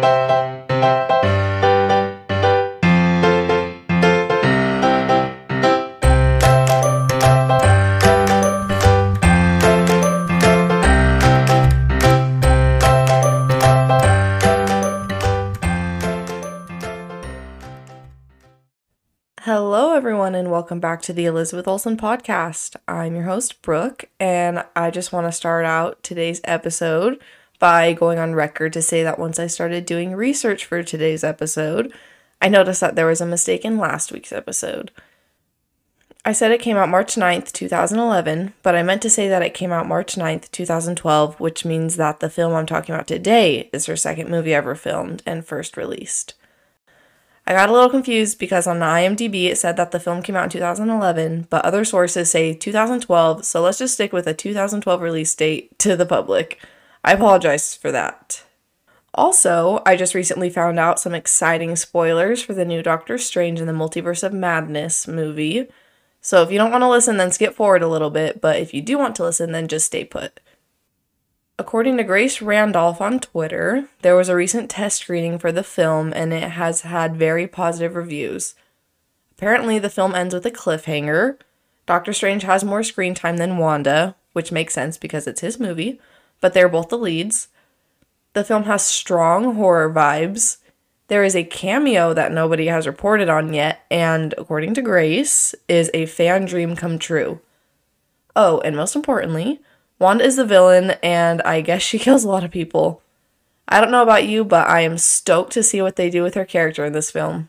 Hello, everyone, and welcome back to the Elizabeth Olsen podcast. I'm your host, Brooke, and I just want to start out today's episode by going on record to say that once I started doing research for today's episode, I noticed that there was a mistake in last week's episode. I said it came out March 9th, 2011, but I meant to say that it came out March 9th, 2012, which means that the film I'm talking about today is her second movie ever filmed and first released. I got a little confused because on IMDb it said that the film came out in 2011, but other sources say 2012, so let's just stick with a 2012 release date to the public. I apologize for that. Also, I just recently found out some exciting spoilers for the new Doctor Strange in the Multiverse of Madness movie. So if you don't want to listen, then skip forward a little bit, but if you do want to listen, then just stay put. According to Grace Randolph on Twitter, there was a recent test screening for the film and it has had very positive reviews. Apparently, the film ends with a cliffhanger. Doctor Strange has more screen time than Wanda, which makes sense because it's his movie, but they're both the leads. The film has strong horror vibes. There is a cameo that nobody has reported on yet, and according to Grace, is a fan dream come true. Oh, and most importantly, Wanda is the villain, and I guess she kills a lot of people. I don't know about you, but I am stoked to see what they do with her character in this film.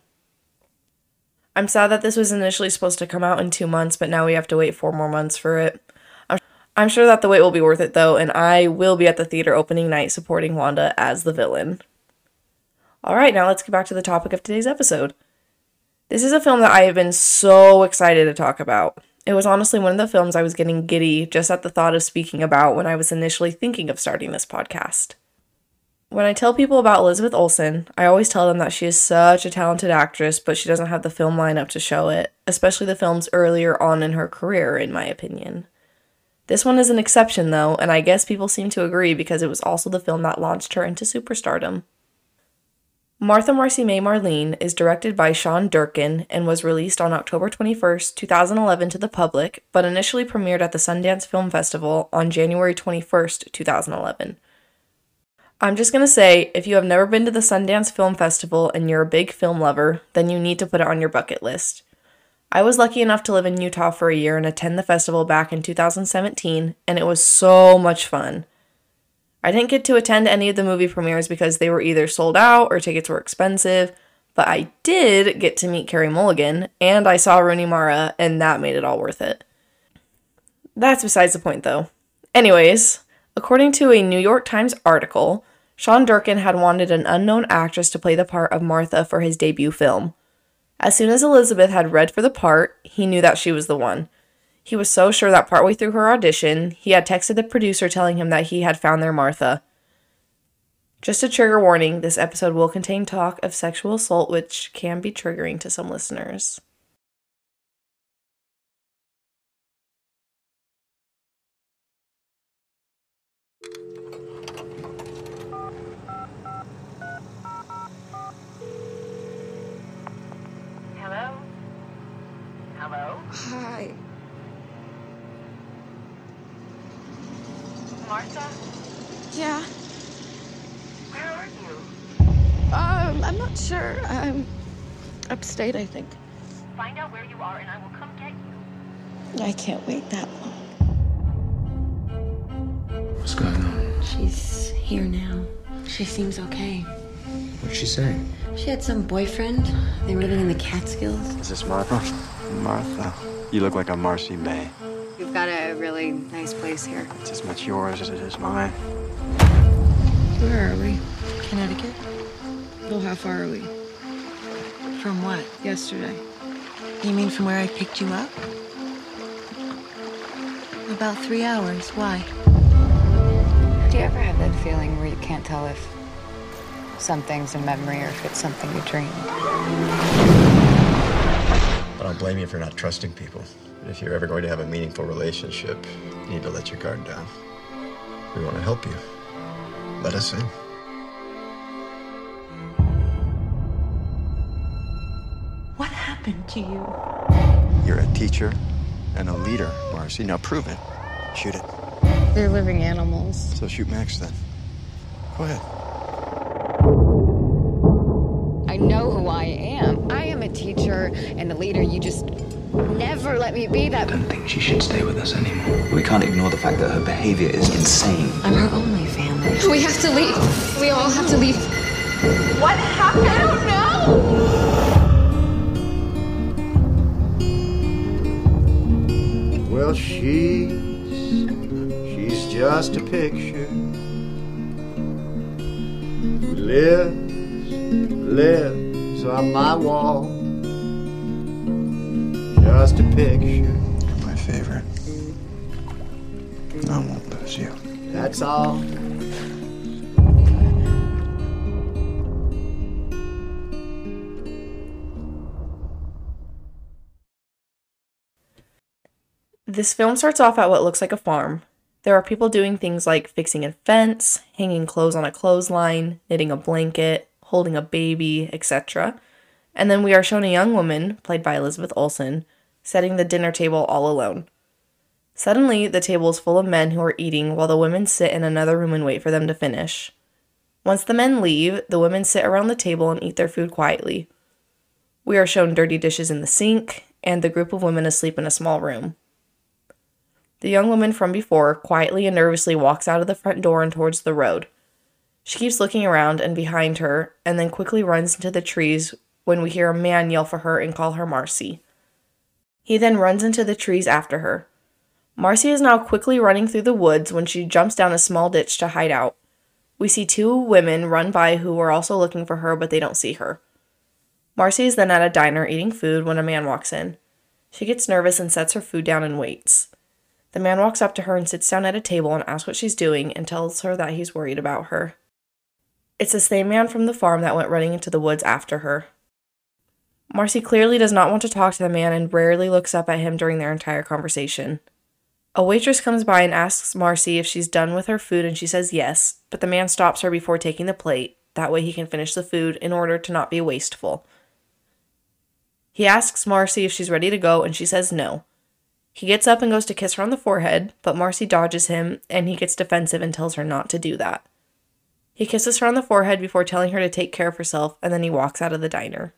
I'm sad that this was initially supposed to come out in 2 months, but now we have to wait 4 more months for it. I'm sure that the wait will be worth it, though, and I will be at the theater opening night supporting Wanda as the villain. Alright, now let's get back to the topic of today's episode. This is a film that I have been so excited to talk about. It was honestly one of the films I was getting giddy just at the thought of speaking about when I was initially thinking of starting this podcast. When I tell people about Elizabeth Olsen, I always tell them that she is such a talented actress, but she doesn't have the film lineup to show it, especially the films earlier on in her career, in my opinion. This one is an exception, though, and I guess people seem to agree because it was also the film that launched her into superstardom. Martha Marcy May Marlene is directed by Sean Durkin and was released on October 21st, 2011 to the public, but initially premiered at the Sundance Film Festival on January 21st, 2011. I'm just gonna say, if you have never been to the Sundance Film Festival and you're a big film lover, then you need to put it on your bucket list. I was lucky enough to live in Utah for a year and attend the festival back in 2017, and it was so much fun. I didn't get to attend any of the movie premieres because they were either sold out or tickets were expensive, but I did get to meet Carey Mulligan, and I saw Rooney Mara, and that made it all worth it. That's besides the point, though. Anyways, according to a New York Times article, Sean Durkin had wanted an unknown actress to play the part of Martha for his debut film. As soon as Elizabeth had read for the part, he knew that she was the one. He was so sure that partway through her audition, he had texted the producer telling him that he had found their Martha. Just a trigger warning, this episode will contain talk of sexual assault, which can be triggering to some listeners. Hello? Hello? Hi. Martha? Yeah. Where are you? I'm not sure. I'm upstate, I think. Find out where you are and I will come get you. I can't wait that long. What's going on? She's here now. She seems okay. What'd she say? She had some boyfriend. They were living in the Catskills. Is this Martha? Martha. You look like a Marcy May. We've got a really nice place here. It's as much yours as it is mine. Where are we? Connecticut? Well, how far are we? From what? Yesterday. You mean from where I picked you up? About 3 hours. Why? Do you ever have that feeling where you can't tell if something's a memory or if it's something you dreamed? I don't blame you for not trusting people. But if you're ever going to have a meaningful relationship, you need to let your guard down. We want to help you. Let us in. happened to you? You're a teacher and a leader, Marcy. Now prove it. Shoot it. They're living animals. So shoot Max then. Go ahead. I know who I am. I am a teacher and a leader. You just never let me be that. I don't think she should stay with us anymore. We can't ignore the fact that her behavior is insane. I'm her only family. We have to leave. We all have to leave. What happened? I don't know. Well, she's just a picture. Lives on my wall. Just a picture. You're my favorite. I won't lose you. That's all. This film starts off at what looks like a farm. There are people doing things like fixing a fence, hanging clothes on a clothesline, knitting a blanket, holding a baby, etc. And then we are shown a young woman, played by Elizabeth Olsen, setting the dinner table all alone. Suddenly, the table is full of men who are eating while the women sit in another room and wait for them to finish. Once the men leave, the women sit around the table and eat their food quietly. We are shown dirty dishes in the sink, and the group of women asleep in a small room. The young woman from before quietly and nervously walks out of the front door and towards the road. She keeps looking around and behind her, and then quickly runs into the trees when we hear a man yell for her and call her Marcy. He then runs into the trees after her. Marcy is now quickly running through the woods when she jumps down a small ditch to hide out. We see two women run by who are also looking for her, but they don't see her. Marcy is then at a diner eating food when a man walks in. She gets nervous and sets her food down and waits. The man walks up to her and sits down at a table and asks what she's doing and tells her that he's worried about her. It's the same man from the farm that went running into the woods after her. Marcy clearly does not want to talk to the man and rarely looks up at him during their entire conversation. A waitress comes by and asks Marcy if she's done with her food and she says yes, but the man stops her before taking the plate. That way he can finish the food in order to not be wasteful. He asks Marcy if she's ready to go and she says no. He gets up and goes to kiss her on the forehead, but Marcy dodges him and he gets defensive and tells her not to do that. He kisses her on the forehead before telling her to take care of herself, and then he walks out of the diner.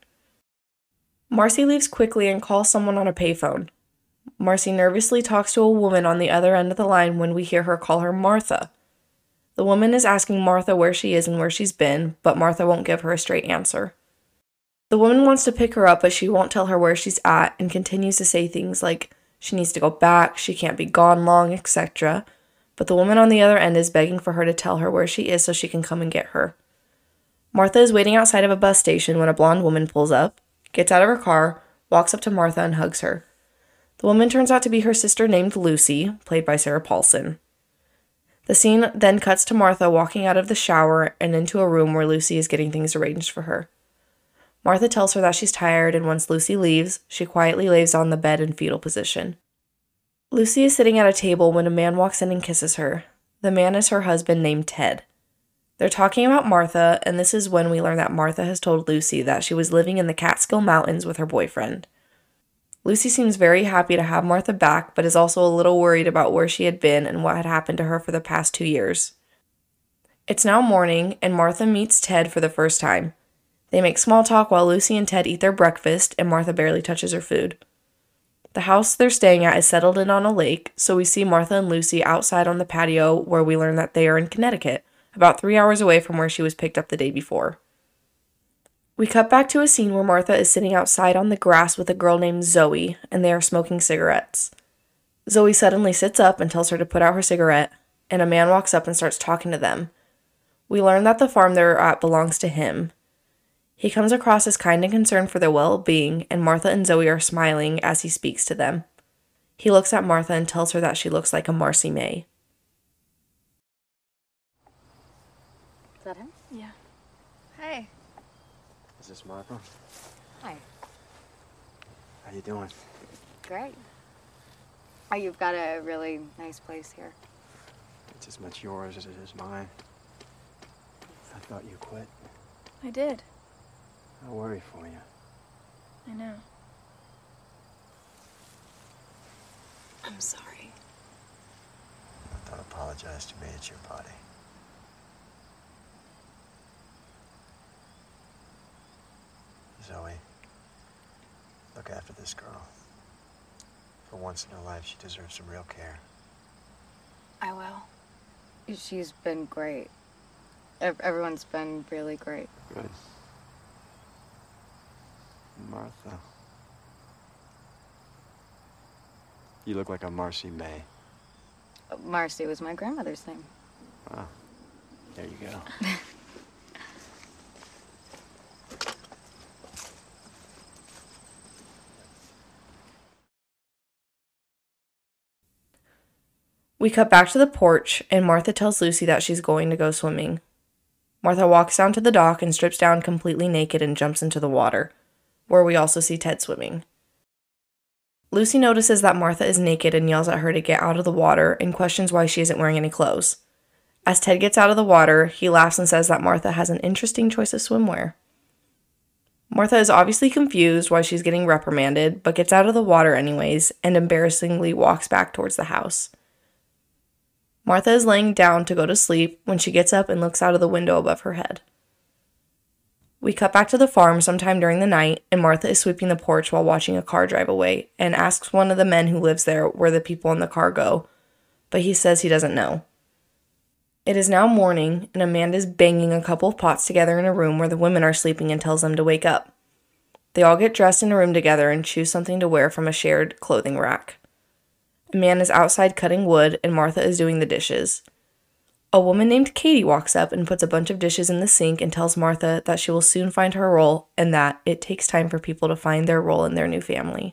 Marcy leaves quickly and calls someone on a payphone. Marcy nervously talks to a woman on the other end of the line when we hear her call her Martha. The woman is asking Martha where she is and where she's been, but Martha won't give her a straight answer. The woman wants to pick her up, but she won't tell her where she's at and continues to say things like she needs to go back, she can't be gone long, etc. But the woman on the other end is begging for her to tell her where she is so she can come and get her. Martha is waiting outside of a bus station when a blonde woman pulls up, gets out of her car, walks up to Martha and hugs her. The woman turns out to be her sister named Lucy, played by Sarah Paulson. The scene then cuts to Martha walking out of the shower and into a room where Lucy is getting things arranged for her. Martha tells her that she's tired, and once Lucy leaves, she quietly lays on the bed in fetal position. Lucy is sitting at a table when a man walks in and kisses her. The man is her husband named Ted. They're talking about Martha, and this is when we learn that Martha has told Lucy that she was living in the Catskill Mountains with her boyfriend. Lucy seems very happy to have Martha back, but is also a little worried about where she had been and what had happened to her for the past 2 years. It's now morning, and Martha meets Ted for the first time. They make small talk while Lucy and Ted eat their breakfast, and Martha barely touches her food. The house they're staying at is settled in on a lake, so we see Martha and Lucy outside on the patio where we learn that they are in Connecticut, about 3 hours away from where she was picked up the day before. We cut back to a scene where Martha is sitting outside on the grass with a girl named Zoe, and they are smoking cigarettes. Zoe suddenly sits up and tells her to put out her cigarette, and a man walks up and starts talking to them. We learn that the farm they're at belongs to him. He comes across as kind and concerned for their well-being, and Martha and Zoe are smiling as he speaks to them. He looks at Martha and tells her that she looks like a Marcy May. Is that him? Yeah. Hey. Is this Martha? Hi. How you doing? Great. Oh, you've got a really nice place here. It's as much yours as it is mine. I thought you quit. I did. I worry for you. I know. I'm sorry. Don't apologize to me, it's your body. Zoe, look after this girl. For once in her life, she deserves some real care. I will. She's been great. Everyone's been really great. Good. Martha. You look like a Marcy May. Marcy was my grandmother's name. Wow. There you go. We cut back to the porch, and Martha tells Lucy that she's going to go swimming. Martha walks down to the dock and strips down completely naked and jumps into the water, where we also see Ted swimming. Lucy notices that Martha is naked and yells at her to get out of the water and questions why she isn't wearing any clothes. As Ted gets out of the water, he laughs and says that Martha has an interesting choice of swimwear. Martha is obviously confused why she's getting reprimanded, but gets out of the water anyways and embarrassingly walks back towards the house. Martha is laying down to go to sleep when she gets up and looks out of the window above her head. We cut back to the farm sometime during the night, and Martha is sweeping the porch while watching a car drive away and asks one of the men who lives there where the people in the car go, but he says he doesn't know. It is now morning, and Amanda's banging a couple of pots together in a room where the women are sleeping and tells them to wake up. They all get dressed in a room together and choose something to wear from a shared clothing rack. Amanda's outside cutting wood, and Martha is doing the dishes. A woman named Katie walks up and puts a bunch of dishes in the sink and tells Martha that she will soon find her role and that it takes time for people to find their role in their new family.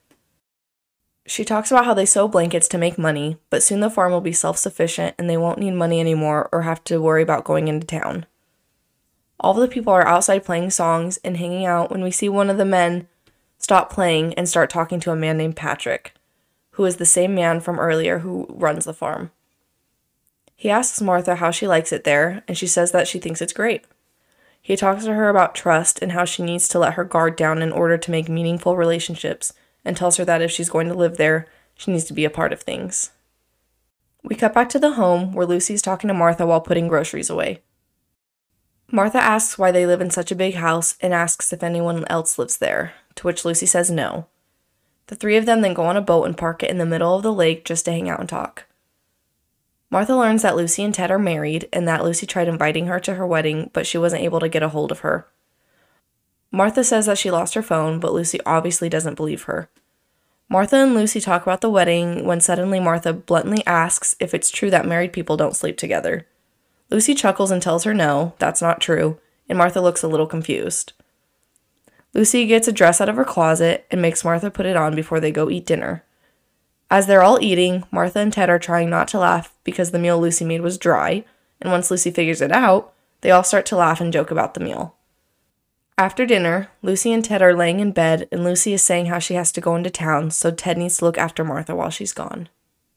She talks about how they sew blankets to make money, but soon the farm will be self-sufficient and they won't need money anymore or have to worry about going into town. All of the people are outside playing songs and hanging out when we see one of the men stop playing and start talking to a man named Patrick, who is the same man from earlier who runs the farm. He asks Martha how she likes it there, and she says that she thinks it's great. He talks to her about trust and how she needs to let her guard down in order to make meaningful relationships, and tells her that if she's going to live there, she needs to be a part of things. We cut back to the home where Lucy's talking to Martha while putting groceries away. Martha asks why they live in such a big house and asks if anyone else lives there, to which Lucy says no. The three of them then go on a boat and park it in the middle of the lake just to hang out and talk. Martha learns that Lucy and Ted are married and that Lucy tried inviting her to her wedding, but she wasn't able to get a hold of her. Martha says that she lost her phone, but Lucy obviously doesn't believe her. Martha and Lucy talk about the wedding when suddenly Martha bluntly asks if it's true that married people don't sleep together. Lucy chuckles and tells her no, that's not true, and Martha looks a little confused. Lucy gets a dress out of her closet and makes Martha put it on before they go eat dinner. As they're all eating, Martha and Ted are trying not to laugh because the meal Lucy made was dry, and once Lucy figures it out, they all start to laugh and joke about the meal. After dinner, Lucy and Ted are laying in bed, and Lucy is saying how she has to go into town, so Ted needs to look after Martha while she's gone.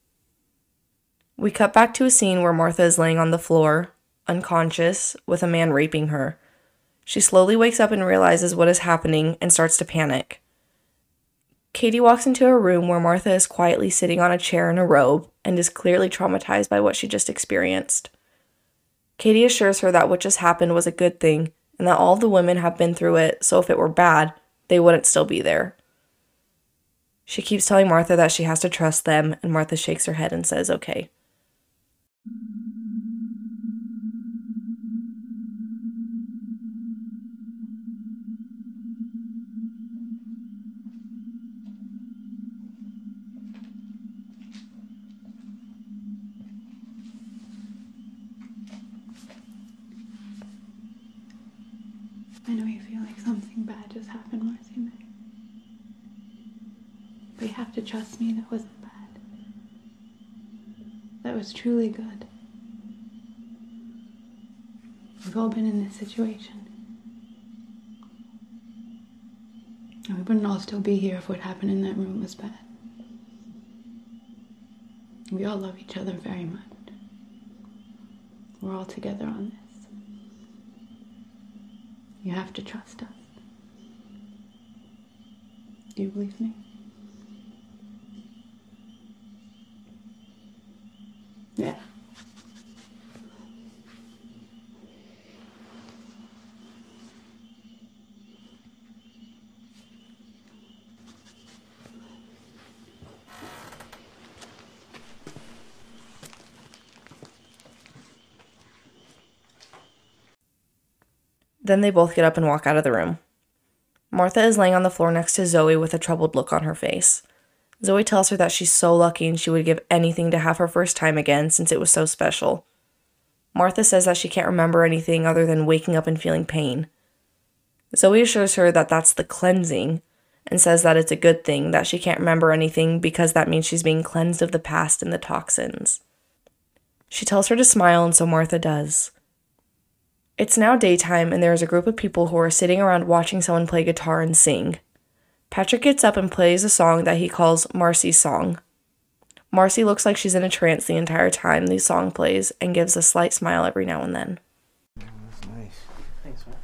We cut back to a scene where Martha is laying on the floor, unconscious, with a man raping her. She slowly wakes up and realizes what is happening and starts to panic. Katie walks into a room where Martha is quietly sitting on a chair in a robe and is clearly traumatized by what she just experienced. Katie assures her that what just happened was a good thing and that all the women have been through it, so if it were bad, they wouldn't still be there. She keeps telling Martha that she has to trust them, and Martha shakes her head and says, okay. I know you feel like something bad just happened, Marcy May. But you have to trust me, that wasn't bad. That was truly good. We've all been in this situation. And we wouldn't all still be here if what happened in that room was bad. We all love each other very much. We're all together on this. You have to trust us. Do you believe me? Then they both get up and walk out of the room. Martha is laying on the floor next to Zoe with a troubled look on her face. Zoe tells her that she's so lucky and she would give anything to have her first time again since it was so special. Martha says that she can't remember anything other than waking up and feeling pain. Zoe assures her that that's the cleansing and says that it's a good thing that she can't remember anything because that means she's being cleansed of the past and the toxins. She tells her to smile, and so Martha does. It's now daytime, and there is a group of people who are sitting around watching someone play guitar and sing. Patrick gets up and plays a song that he calls Marcy's song. Marcy looks like she's in a trance the entire time the song plays and gives a slight smile every now and then. That's nice. Thanks, man.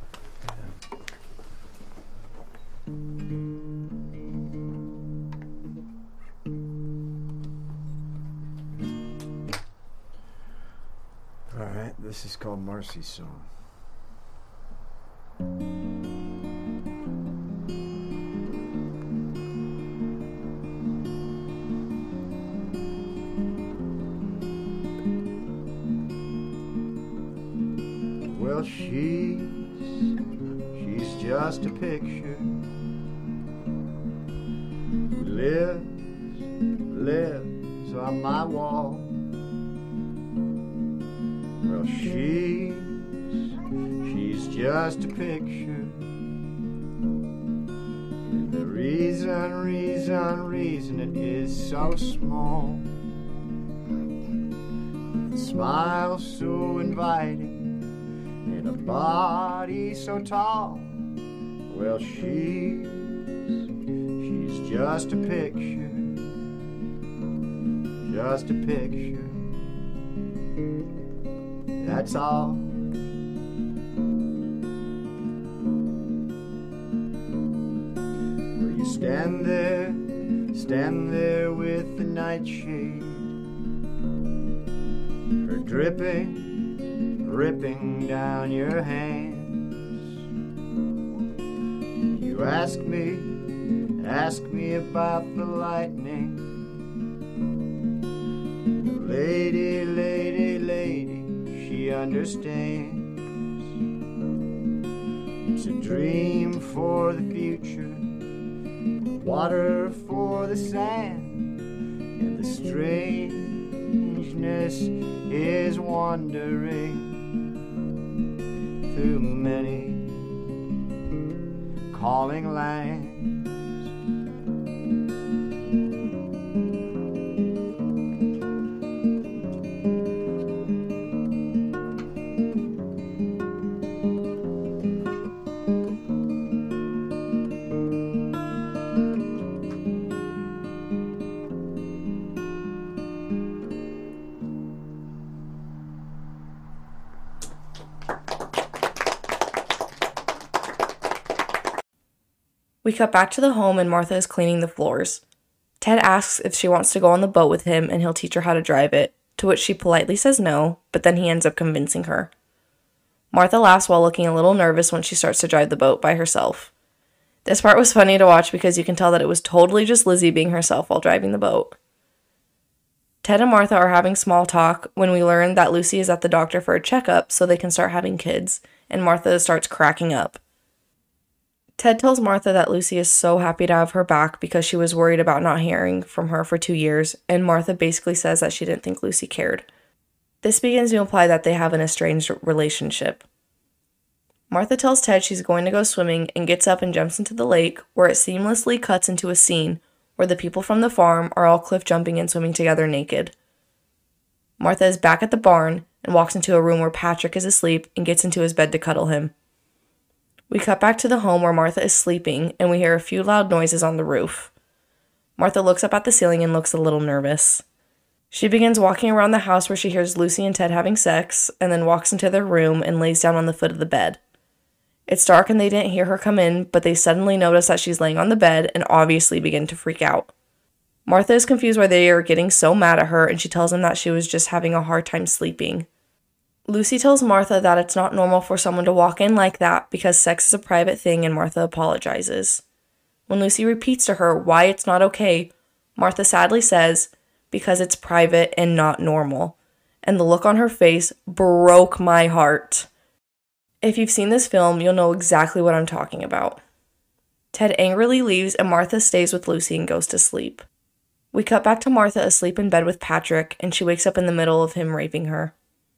All right, this is called Marcy's song. Well, she's just a picture who lives on my wall. Well, she's just a picture, and the reason it is so small. The smile so inviting and a body so tall. Well, she's just a picture, just a picture. That's all. Well, you stand there with the nightshade, her dripping down your hands. You ask me about the lightning. The lady, she understands. It's a dream for the future, water for the sand, and the strangeness is wandering through many calling lands. We cut back to the home and Martha is cleaning the floors. Ted asks if she wants to go on the boat with him and he'll teach her how to drive it, to which she politely says no, but then he ends up convincing her. Martha laughs while looking a little nervous when she starts to drive the boat by herself. This part was funny to watch because you can tell that it was totally just Lizzie being herself while driving the boat. Ted and Martha are having small talk when we learn that Lucy is at the doctor for a checkup so they can start having kids, and Martha starts cracking up. Ted tells Martha that Lucy is so happy to have her back because she was worried about not hearing from her for 2 years, and Martha basically says that she didn't think Lucy cared. This begins to imply that they have an estranged relationship. Martha tells Ted she's going to go swimming and gets up and jumps into the lake, where it seamlessly cuts into a scene where the people from the farm are all cliff jumping and swimming together naked. Martha is back at the barn and walks into a room where Patrick is asleep and gets into his bed to cuddle him. We cut back to the home where Martha is sleeping, and we hear a few loud noises on the roof. Martha looks up at the ceiling and looks a little nervous. She begins walking around the house where she hears Lucy and Ted having sex, and then walks into their room and lays down on the foot of the bed. It's dark and they didn't hear her come in, but they suddenly notice that she's laying on the bed and obviously begin to freak out. Martha is confused why they are getting so mad at her, and she tells them that she was just having a hard time sleeping. Lucy tells Martha that it's not normal for someone to walk in like that because sex is a private thing, and Martha apologizes. When Lucy repeats to her why it's not okay, Martha sadly says, because it's private and not normal. And the look on her face broke my heart. If you've seen this film, you'll know exactly what I'm talking about. Ted angrily leaves and Martha stays with Lucy and goes to sleep. We cut back to Martha asleep in bed with Patrick, and she wakes up in the middle of him raping her.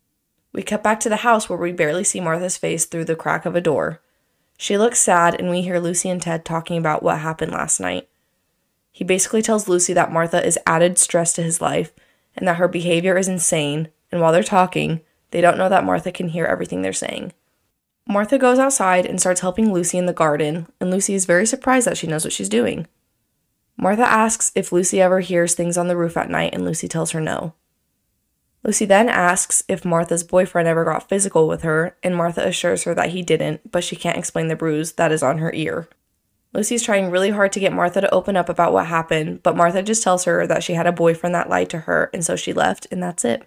We cut back to the house where we barely see Martha's face through the crack of a door. She looks sad, and we hear Lucy and Ted talking about what happened last night. He basically tells Lucy that Martha is added stress to his life, and that her behavior is insane, and while they're talking, they don't know that Martha can hear everything they're saying. Martha goes outside and starts helping Lucy in the garden, and Lucy is very surprised that she knows what she's doing. Martha asks if Lucy ever hears things on the roof at night, and Lucy tells her no. Lucy then asks if Martha's boyfriend ever got physical with her, and Martha assures her that he didn't, but she can't explain the bruise that is on her ear. Lucy's trying really hard to get Martha to open up about what happened, but Martha just tells her that she had a boyfriend that lied to her, and so she left, and that's it.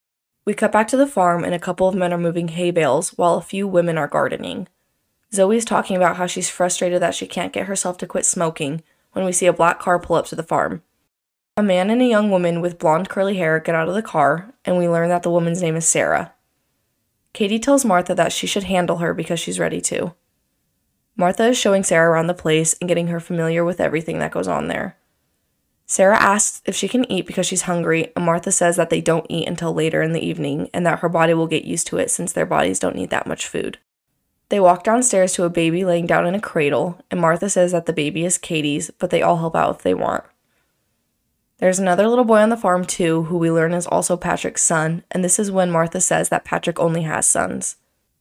We cut back to the farm, and a couple of men are moving hay bales, while a few women are gardening. Zoe is talking about how she's frustrated that she can't get herself to quit smoking, when we see a black car pull up to the farm. A man and a young woman with blonde curly hair get out of the car, and we learn that the woman's name is Sarah. Katie tells Martha that she should handle her because she's ready to. Martha is showing Sarah around the place and getting her familiar with everything that goes on there. Sarah asks if she can eat because she's hungry, and Martha says that they don't eat until later in the evening and that her body will get used to it since their bodies don't need that much food. They walk downstairs to a baby laying down in a cradle, and Martha says that the baby is Katie's, but they all help out if they want. There's another little boy on the farm too, who we learn is also Patrick's son, and this is when Martha says that Patrick only has sons.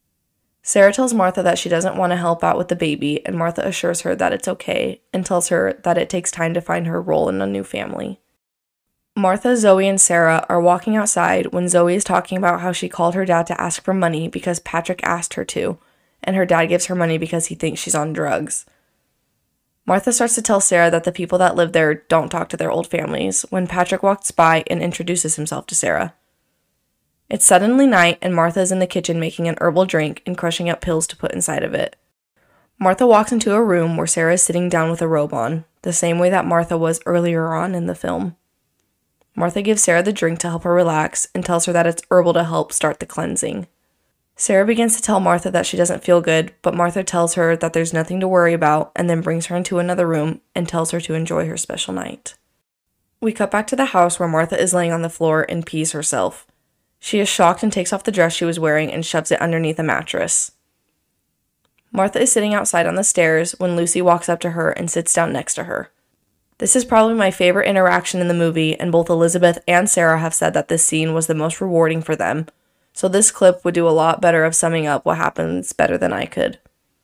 Sarah tells Martha that she doesn't want to help out with the baby, and Martha assures her that it's okay, and tells her that it takes time to find her role in a new family. Martha, Zoe, and Sarah are walking outside when Zoe is talking about how she called her dad to ask for money because Patrick asked her to, and her dad gives her money because he thinks she's on drugs. Martha starts to tell Sarah that the people that live there don't talk to their old families when Patrick walks by and introduces himself to Sarah. It's suddenly night, and Martha is in the kitchen making an herbal drink and crushing up pills to put inside of it. Martha walks into a room where Sarah is sitting down with a robe on, the same way that Martha was earlier on in the film. Martha gives Sarah the drink to help her relax and tells her that it's herbal to help start the cleansing. Sarah begins to tell Martha that she doesn't feel good, but Martha tells her that there's nothing to worry about and then brings her into another room and tells her to enjoy her special night. We cut back to the house where Martha is laying on the floor and pees herself. She is shocked and takes off the dress she was wearing and shoves it underneath a mattress. Martha is sitting outside on the stairs when Lucy walks up to her and sits down next to her. This is probably my favorite interaction in the movie, and both Elizabeth and Sarah have said that this scene was the most rewarding for them, so this clip would do a lot better of summing up what happens better than I could.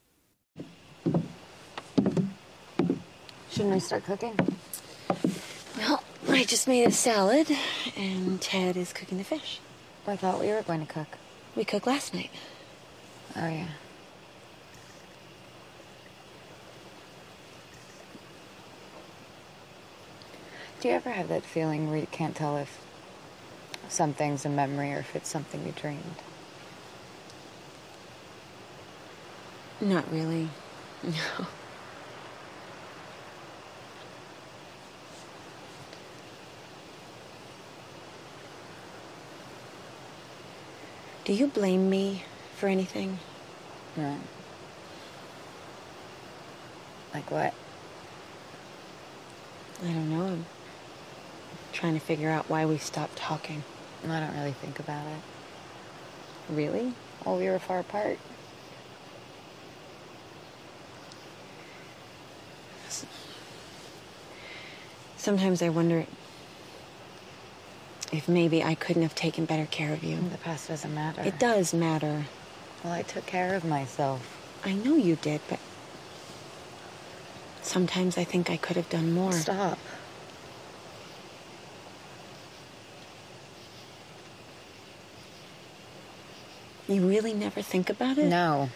Shouldn't I start cooking? Well, I just made a salad, and Ted is cooking the fish. I thought we were going to cook. We cooked last night. Oh, yeah. Do you ever have that feeling where you can't tell if something's a memory or if it's something you dreamed? Not really. No. Do you blame me for anything? No. Like what? I don't know. I'm trying to figure out why we stopped talking. I don't really think about it. Really? Well, we were far apart. Sometimes I wonder if maybe I couldn't have taken better care of you. The past doesn't matter. It does matter. Well, I took care of myself. I know you did, but sometimes I think I could have done more. Stop. You really never think about it? No.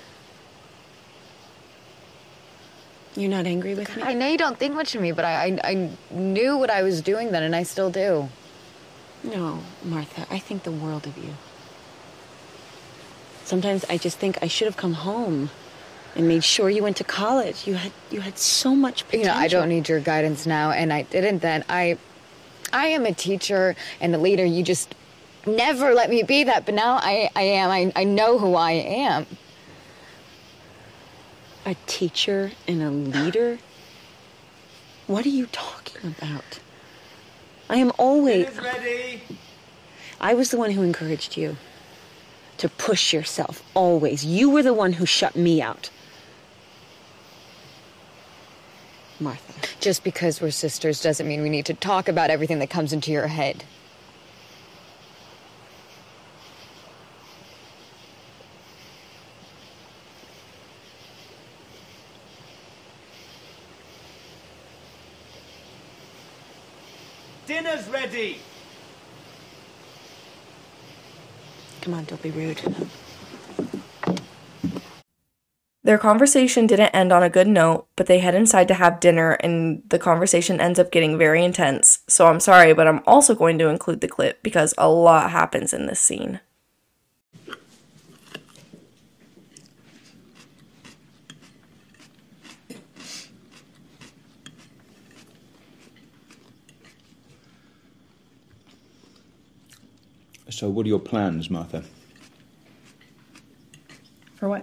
You're not angry with me? I know you don't think much of me, but I knew what I was doing then, and I still do. No, Martha, I think the world of you. Sometimes I just think I should have come home and made sure you went to college. You had so much potential. You know, I don't need your guidance now, and I didn't then. I am a teacher and a leader. You just never let me be that, but now I am. I know who I am. A teacher and a leader? What are you talking about? I am always... Dinner's ready. I was the one who encouraged you to push yourself, always. You were the one who shut me out. Martha. Just because we're sisters doesn't mean we need to talk about everything that comes into your head. Dinner's ready. Come on, don't be rude. Their conversation didn't end on a good note, but they head inside to have dinner and the conversation ends up getting very intense. So I'm sorry, but I'm also going to include the clip because a lot happens in this scene. So what are your plans, Martha? For what?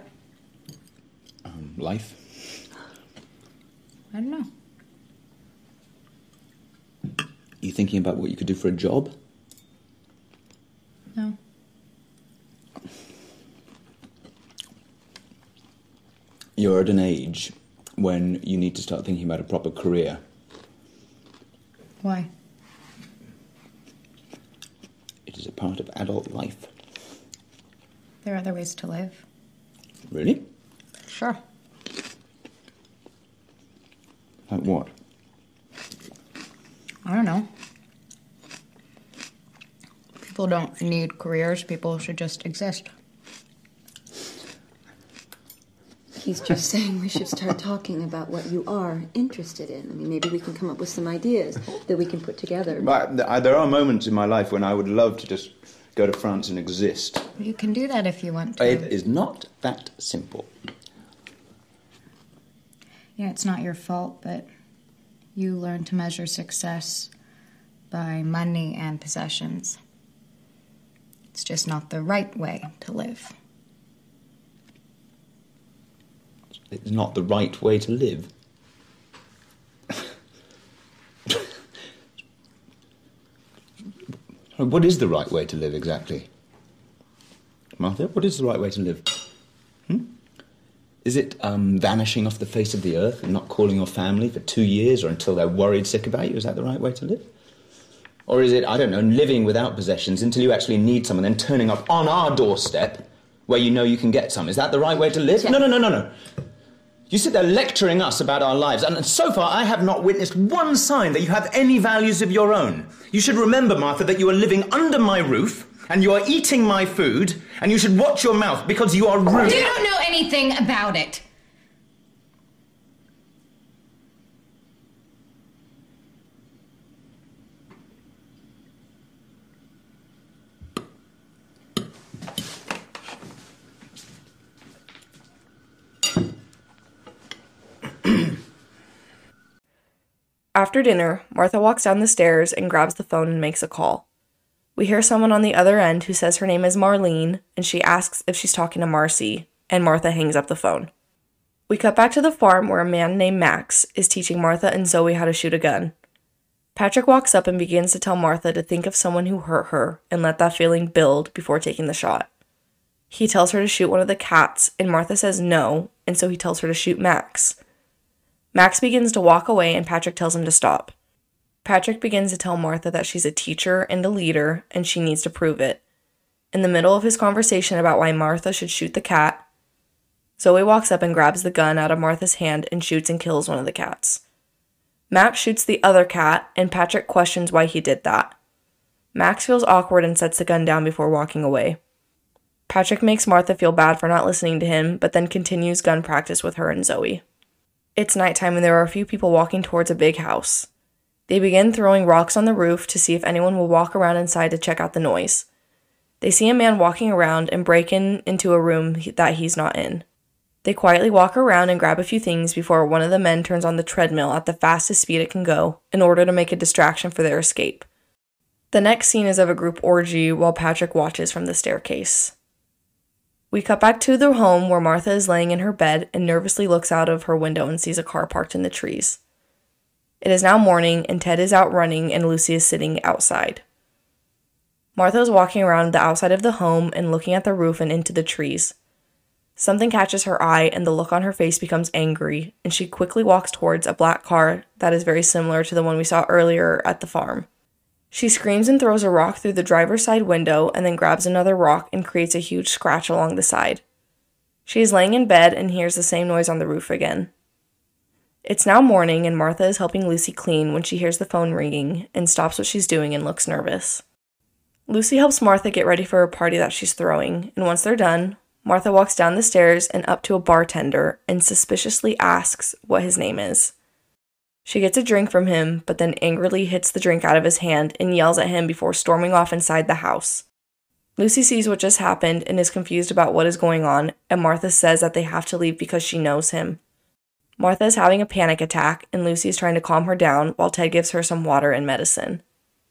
Life? I don't know. You thinking about what you could do for a job? No. You're at an age when you need to start thinking about a proper career. Why? It is a part of adult life. There are other ways to live. Really? Sure. Like what? I don't know. People don't need careers. People should just exist. He's just saying we should start talking about what you are interested in. I mean, maybe we can come up with some ideas that we can put together. But there are moments in my life when I would love to just go to France and exist. You can do that if you want to. It is not that simple. Yeah, it's not your fault, but you learn to measure success by money and possessions. It's just not the right way to live. It's not the right way to live. What is the right way to live exactly? Martha, what is the right way to live? Is it vanishing off the face of the earth and not calling your family for 2 years or until they're worried sick about you? Is that the right way to live? Or is it, I don't know, living without possessions until you actually need some and then turning up on our doorstep where you know you can get some? Is that the right way to live? Yeah. No. You sit there lecturing us about our lives, and so far I have not witnessed one sign that you have any values of your own. You should remember, Martha, that you are living under my roof, and you are eating my food, and you should watch your mouth because you are rude. You don't know anything about it. After dinner, Martha walks down the stairs and grabs the phone and makes a call. We hear someone on the other end who says her name is Marlene, and she asks if she's talking to Marcy, and Martha hangs up the phone. We cut back to the farm where a man named Max is teaching Martha and Zoe how to shoot a gun. Patrick walks up and begins to tell Martha to think of someone who hurt her and let that feeling build before taking the shot. He tells her to shoot one of the cats, and Martha says no, and so he tells her to shoot Max. Max begins to walk away and Patrick tells him to stop. Patrick begins to tell Martha that she's a teacher and a leader and she needs to prove it. In the middle of his conversation about why Martha should shoot the cat, Zoe walks up and grabs the gun out of Martha's hand and shoots and kills one of the cats. Max shoots the other cat and Patrick questions why he did that. Max feels awkward and sets the gun down before walking away. Patrick makes Martha feel bad for not listening to him, but then continues gun practice with her and Zoe. It's nighttime and there are a few people walking towards a big house. They begin throwing rocks on the roof to see if anyone will walk around inside to check out the noise. They see a man walking around and break into a room that he's not in. They quietly walk around and grab a few things before one of the men turns on the treadmill at the fastest speed it can go in order to make a distraction for their escape. The next scene is of a group orgy while Patrick watches from the staircase. We cut back to the home where Martha is laying in her bed and nervously looks out of her window and sees a car parked in the trees. It is now morning, and Ted is out running and Lucy is sitting outside. Martha is walking around the outside of the home and looking at the roof and into the trees. Something catches her eye and the look on her face becomes angry, and she quickly walks towards a black car that is very similar to the one we saw earlier at the farm. She screams and throws a rock through the driver's side window and then grabs another rock and creates a huge scratch along the side. She is laying in bed and hears the same noise on the roof again. It's now morning and Martha is helping Lucy clean when she hears the phone ringing and stops what she's doing and looks nervous. Lucy helps Martha get ready for a party that she's throwing, and once they're done, Martha walks down the stairs and up to a bartender and suspiciously asks what his name is. She gets a drink from him, but then angrily hits the drink out of his hand and yells at him before storming off inside the house. Lucy sees what just happened and is confused about what is going on, and Martha says that they have to leave because she knows him. Martha is having a panic attack, and Lucy is trying to calm her down while Ted gives her some water and medicine.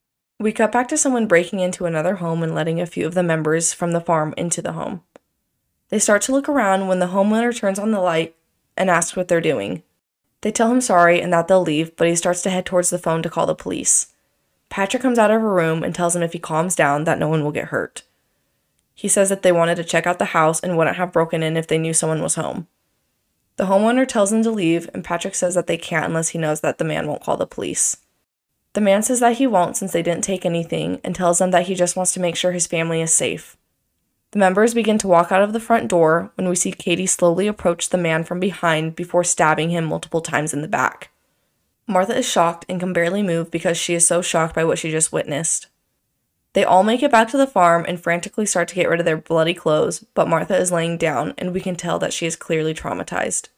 We cut back to someone breaking into another home and letting a few of the members from the farm into the home. They start to look around when the homeowner turns on the light and asks what they're doing. They tell him sorry and that they'll leave, but he starts to head towards the phone to call the police. Patrick comes out of her room and tells him if he calms down that no one will get hurt. He says that they wanted to check out the house and wouldn't have broken in if they knew someone was home. The homeowner tells them to leave, and Patrick says that they can't unless he knows that the man won't call the police. The man says that he won't since they didn't take anything and tells them that he just wants to make sure his family is safe. The members begin to walk out of the front door when we see Katie slowly approach the man from behind before stabbing him multiple times in the back. Martha is shocked and can barely move because she is so shocked by what she just witnessed. They all make it back to the farm and frantically start to get rid of their bloody clothes, but Martha is laying down and we can tell that she is clearly traumatized.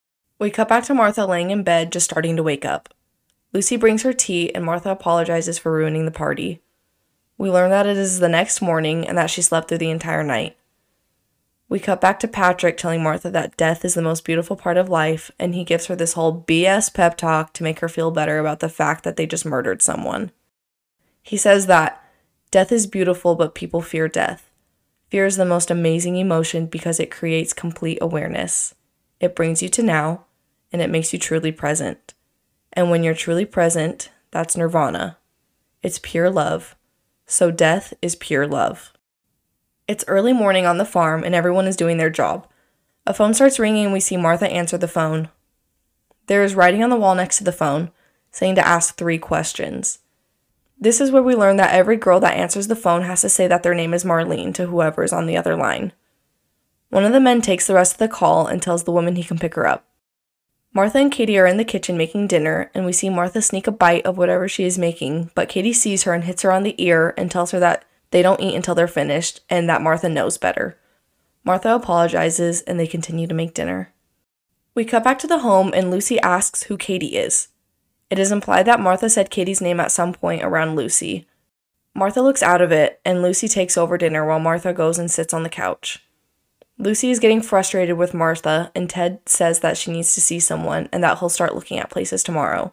We cut back to Martha laying in bed just starting to wake up. Lucy brings her tea and Martha apologizes for ruining the party. We learn that it is the next morning and that she slept through the entire night. We cut back to Patrick telling Martha that death is the most beautiful part of life, and he gives her this whole BS pep talk to make her feel better about the fact that they just murdered someone. He says that death is beautiful, but people fear death. Fear is the most amazing emotion because it creates complete awareness. It brings you to now, and it makes you truly present. And when you're truly present, that's nirvana. It's pure love. So death is pure love. It's early morning on the farm and everyone is doing their job. A phone starts ringing and we see Martha answer the phone. There is writing on the wall next to the phone, saying to ask 3 questions. This is where we learn that every girl that answers the phone has to say that their name is Marlene to whoever is on the other line. One of the men takes the rest of the call and tells the woman he can pick her up. Martha and Katie are in the kitchen making dinner, and we see Martha sneak a bite of whatever she is making, but Katie sees her and hits her on the ear and tells her that they don't eat until they're finished, and that Martha knows better. Martha apologizes, and they continue to make dinner. We cut back to the home, and Lucy asks who Katie is. It is implied that Martha said Katie's name at some point around Lucy. Martha looks out of it, and Lucy takes over dinner while Martha goes and sits on the couch. Lucy is getting frustrated with Martha, and Ted says that she needs to see someone and that he'll start looking at places tomorrow.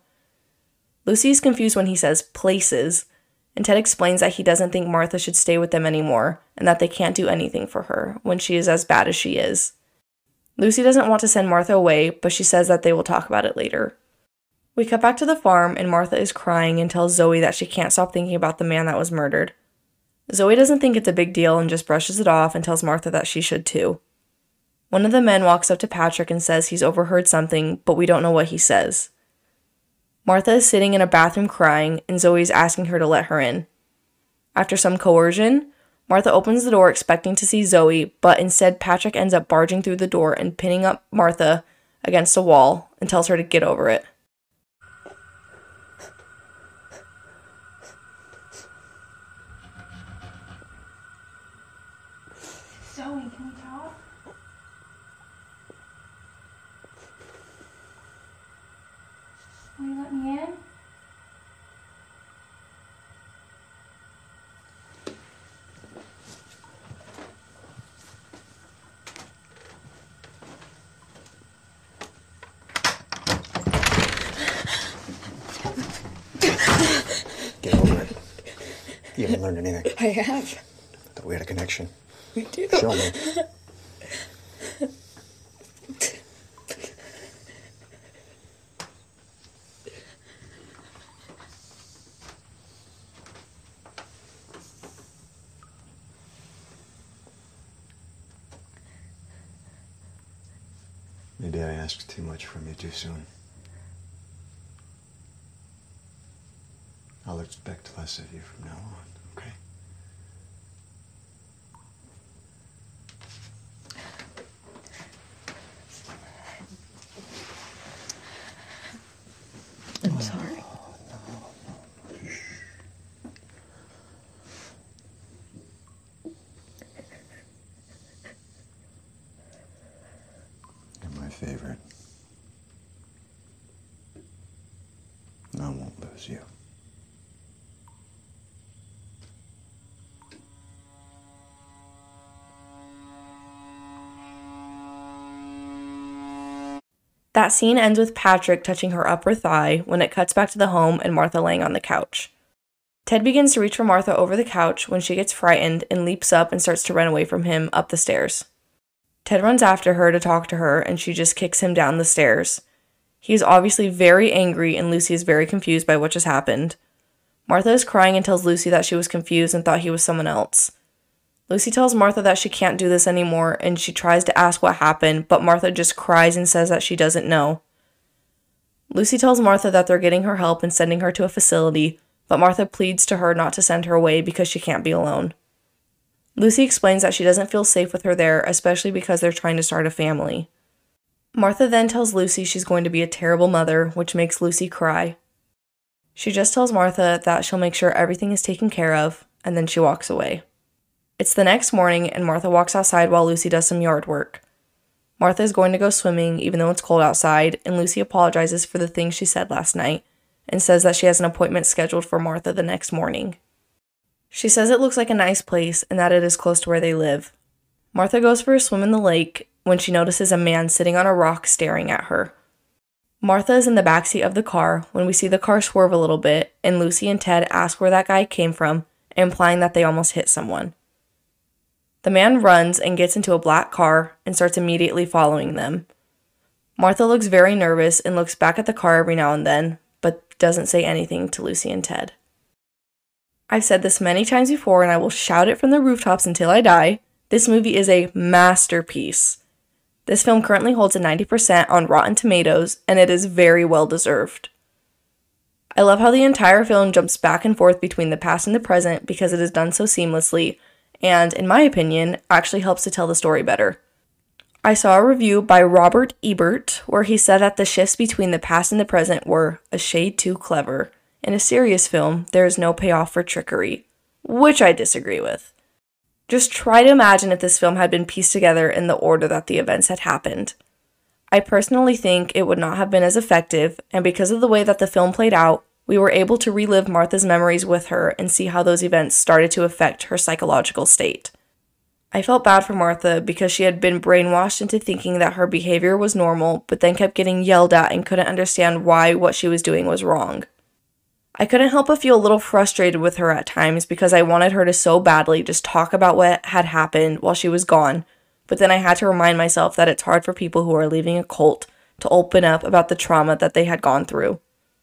Lucy is confused when he says places, and Ted explains that he doesn't think Martha should stay with them anymore and that they can't do anything for her when she is as bad as she is. Lucy doesn't want to send Martha away, but she says that they will talk about it later. We cut back to the farm, and Martha is crying and tells Zoe that she can't stop thinking about the man that was murdered. Zoe doesn't think it's a big deal and just brushes it off and tells Martha that she should too. One of the men walks up to Patrick and says he's overheard something, but we don't know what he says. Martha is sitting in a bathroom crying, and Zoe is asking her to let her in. After some coercion, Martha opens the door expecting to see Zoe, but instead Patrick ends up barging through the door and pinning up Martha against a wall and tells her to get over it. Zoe, can we talk? Will you let me in? Get over it. You haven't learned anything. I have. Thought we had a connection. We do. Show me. I asked too much from you too soon. I'll expect less of you from now on, okay? I'm sorry. You're my favorite. And I won't lose you. That scene ends with Patrick touching her upper thigh when it cuts back to the home and Martha laying on the couch. Ted begins to reach for Martha over the couch when she gets frightened and leaps up and starts to run away from him up the stairs. Ted runs after her to talk to her and she just kicks him down the stairs. He is obviously very angry and Lucy is very confused by what just happened. Martha is crying and tells Lucy that she was confused and thought he was someone else. Lucy tells Martha that she can't do this anymore and she tries to ask what happened, but Martha just cries and says that she doesn't know. Lucy tells Martha that they're getting her help and sending her to a facility, but Martha pleads to her not to send her away because she can't be alone. Lucy explains that she doesn't feel safe with her there, especially because they're trying to start a family. Martha then tells Lucy she's going to be a terrible mother, which makes Lucy cry. She just tells Martha that she'll make sure everything is taken care of, and then she walks away. It's the next morning, and Martha walks outside while Lucy does some yard work. Martha is going to go swimming, even though it's cold outside, and Lucy apologizes for the things she said last night, and says that she has an appointment scheduled for Martha the next morning. She says it looks like a nice place, and that it is close to where they live. Martha goes for a swim in the lake when she notices a man sitting on a rock staring at her. Martha is in the backseat of the car when we see the car swerve a little bit, and Lucy and Ted ask where that guy came from, implying that they almost hit someone. The man runs and gets into a black car and starts immediately following them. Martha looks very nervous and looks back at the car every now and then, but doesn't say anything to Lucy and Ted. I've said this many times before and I will shout it from the rooftops until I die. This movie is a masterpiece. This film currently holds a 90% on Rotten Tomatoes and it is very well deserved. I love how the entire film jumps back and forth between the past and the present because it is done so seamlessly, and, in my opinion, actually helps to tell the story better. I saw a review by Robert Ebert where he said that the shifts between the past and the present were a shade too clever. In a serious film, there is no payoff for trickery, which I disagree with. Just try to imagine if this film had been pieced together in the order that the events had happened. I personally think it would not have been as effective, and because of the way that the film played out, we were able to relive Martha's memories with her and see how those events started to affect her psychological state. I felt bad for Martha because she had been brainwashed into thinking that her behavior was normal, but then kept getting yelled at and couldn't understand why what she was doing was wrong. I couldn't help but feel a little frustrated with her at times because I wanted her to so badly just talk about what had happened while she was gone, but then I had to remind myself that it's hard for people who are leaving a cult to open up about the trauma that they had gone through.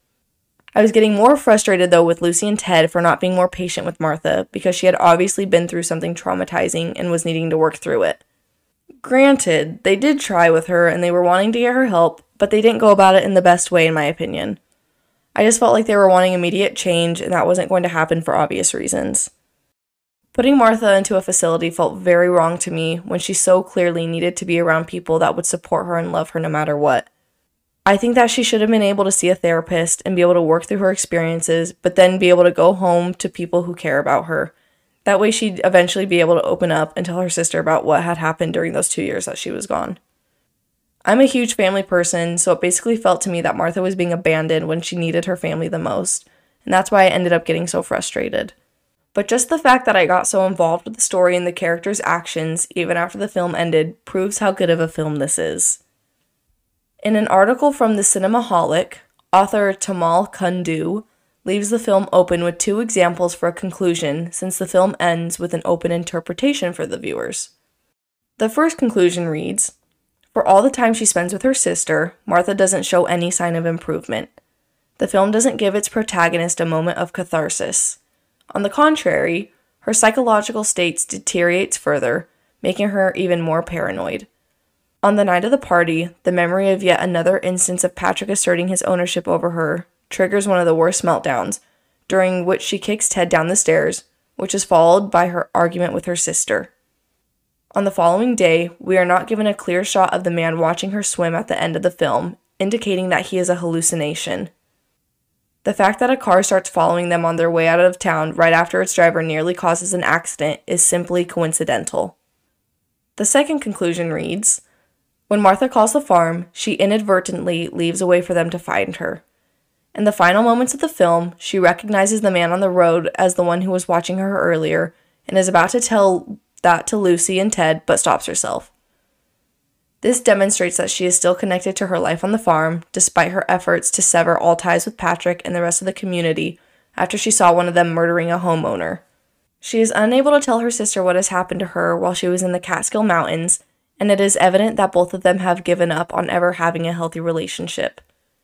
I was getting more frustrated though with Lucy and Ted for not being more patient with Martha because she had obviously been through something traumatizing and was needing to work through it. Granted, they did try with her and they were wanting to get her help, but they didn't go about it in the best way in my opinion. I just felt like they were wanting immediate change and that wasn't going to happen for obvious reasons. Putting Martha into a facility felt very wrong to me when she so clearly needed to be around people that would support her and love her no matter what. I think that she should have been able to see a therapist and be able to work through her experiences, but then be able to go home to people who care about her. That way she'd eventually be able to open up and tell her sister about what had happened during those 2 years that she was gone. I'm a huge family person, so it basically felt to me that Martha was being abandoned when she needed her family the most, and that's why I ended up getting so frustrated. But just the fact that I got so involved with the story and the characters' actions, even after the film ended, proves how good of a film this is. In an article from The Cinemaholic, author Tamal Kundu leaves the film open with 2 examples for a conclusion since the film ends with an open interpretation for the viewers. The first conclusion reads, "For all the time she spends with her sister, Martha doesn't show any sign of improvement. The film doesn't give its protagonist a moment of catharsis. On the contrary, her psychological state deteriorates further, making her even more paranoid. On the night of the party, the memory of yet another instance of Patrick asserting his ownership over her triggers one of the worst meltdowns, during which she kicks Ted down the stairs, which is followed by her argument with her sister. On the following day, we are not given a clear shot of the man watching her swim at the end of the film, indicating that he is a hallucination. The fact that a car starts following them on their way out of town right after its driver nearly causes an accident is simply coincidental. The second conclusion reads, when Martha calls the farm, she inadvertently leaves a way for them to find her. In the final moments of the film, she recognizes the man on the road as the one who was watching her earlier and is about to tell that to Lucy and Ted, but stops herself. This demonstrates that she is still connected to her life on the farm, despite her efforts to sever all ties with Patrick and the rest of the community after she saw one of them murdering a homeowner. She is unable to tell her sister what has happened to her while she was in the Catskill Mountains, and it is evident that both of them have given up on ever having a healthy relationship.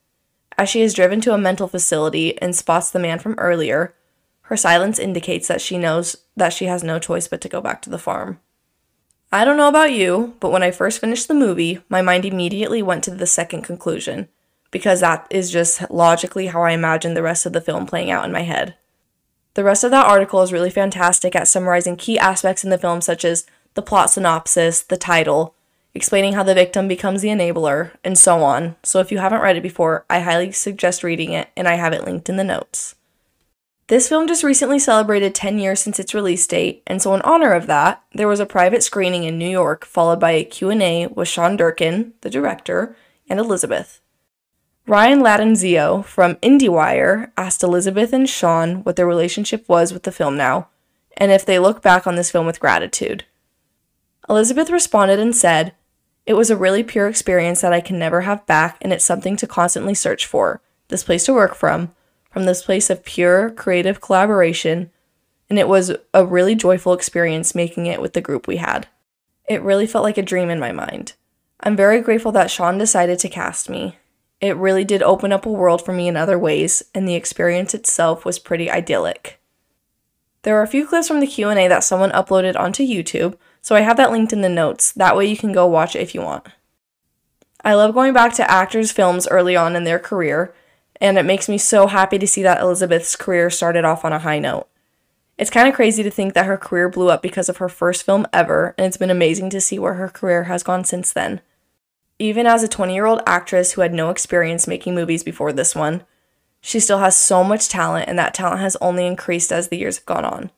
As she is driven to a mental facility and spots the man from earlier, her silence indicates that she knows that she has no choice but to go back to the farm. I don't know about you, but when I first finished the movie, my mind immediately went to the second conclusion, because that is just logically how I imagined the rest of the film playing out in my head. The rest of that article is really fantastic at summarizing key aspects in the film such as the plot synopsis, the title, explaining how the victim becomes the enabler, and so on. So if you haven't read it before, I highly suggest reading it, and I have it linked in the notes. This film just recently celebrated 10 years since its release date, and so in honor of that, there was a private screening in New York, followed by a Q&A with Sean Durkin, the director, and Elizabeth. Ryan Ladenzio from IndieWire asked Elizabeth and Sean what their relationship was with the film now, and if they look back on this film with gratitude. Elizabeth responded and said, "It was a really pure experience that I can never have back, and it's something to constantly search for, this place to work from this place of pure creative collaboration, and it was a really joyful experience making it with the group we had. It really felt like a dream in my mind. I'm very grateful that Sean decided to cast me. It really did open up a world for me in other ways, and the experience itself was pretty idyllic." There are a few clips from the Q&A that someone uploaded onto YouTube, so I have that linked in the notes. That way you can go watch it if you want. I love going back to actors' films early on in their career, and it makes me so happy to see that Elizabeth's career started off on a high note. It's kind of crazy to think that her career blew up because of her first film ever, and it's been amazing to see where her career has gone since then. Even as a 20-year-old actress who had no experience making movies before this one, she still has so much talent, and that talent has only increased as the years have gone on.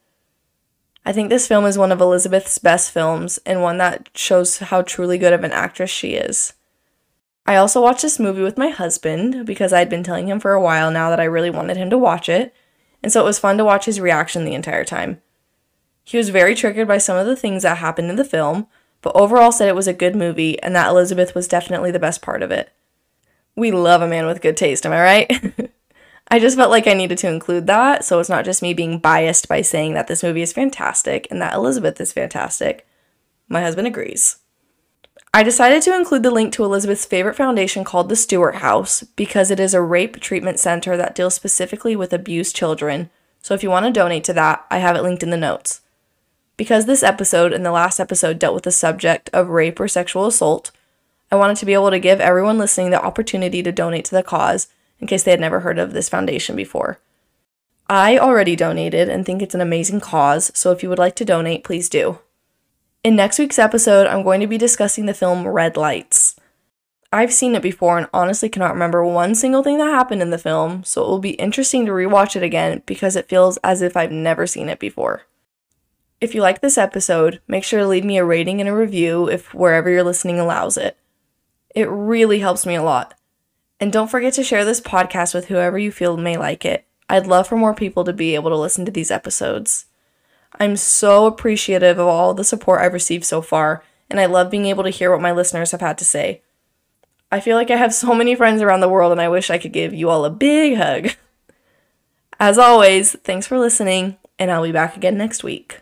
I think this film is one of Elizabeth's best films, and one that shows how truly good of an actress she is. I also watched this movie with my husband because I'd been telling him for a while now that I really wanted him to watch it, and so it was fun to watch his reaction the entire time. He was very triggered by some of the things that happened in the film, but overall said it was a good movie and that Elizabeth was definitely the best part of it. We love a man with good taste, am I right? I just felt like I needed to include that, so it's not just me being biased by saying that this movie is fantastic and that Elizabeth is fantastic. My husband agrees. I decided to include the link to Elizabeth's favorite foundation called the Stewart House because it is a rape treatment center that deals specifically with abused children, so if you want to donate to that, I have it linked in the notes. Because this episode and the last episode dealt with the subject of rape or sexual assault, I wanted to be able to give everyone listening the opportunity to donate to the cause in case they had never heard of this foundation before. I already donated and think it's an amazing cause, so if you would like to donate, please do. In next week's episode, I'm going to be discussing the film Red Lights. I've seen it before and honestly cannot remember one single thing that happened in the film, so it will be interesting to rewatch it again because it feels as if I've never seen it before. If you like this episode, make sure to leave me a rating and a review if wherever you're listening allows it. It really helps me a lot. And don't forget to share this podcast with whoever you feel may like it. I'd love for more people to be able to listen to these episodes. I'm so appreciative of all the support I've received so far, and I love being able to hear what my listeners have had to say. I feel like I have so many friends around the world, and I wish I could give you all a big hug. As always, thanks for listening, and I'll be back again next week.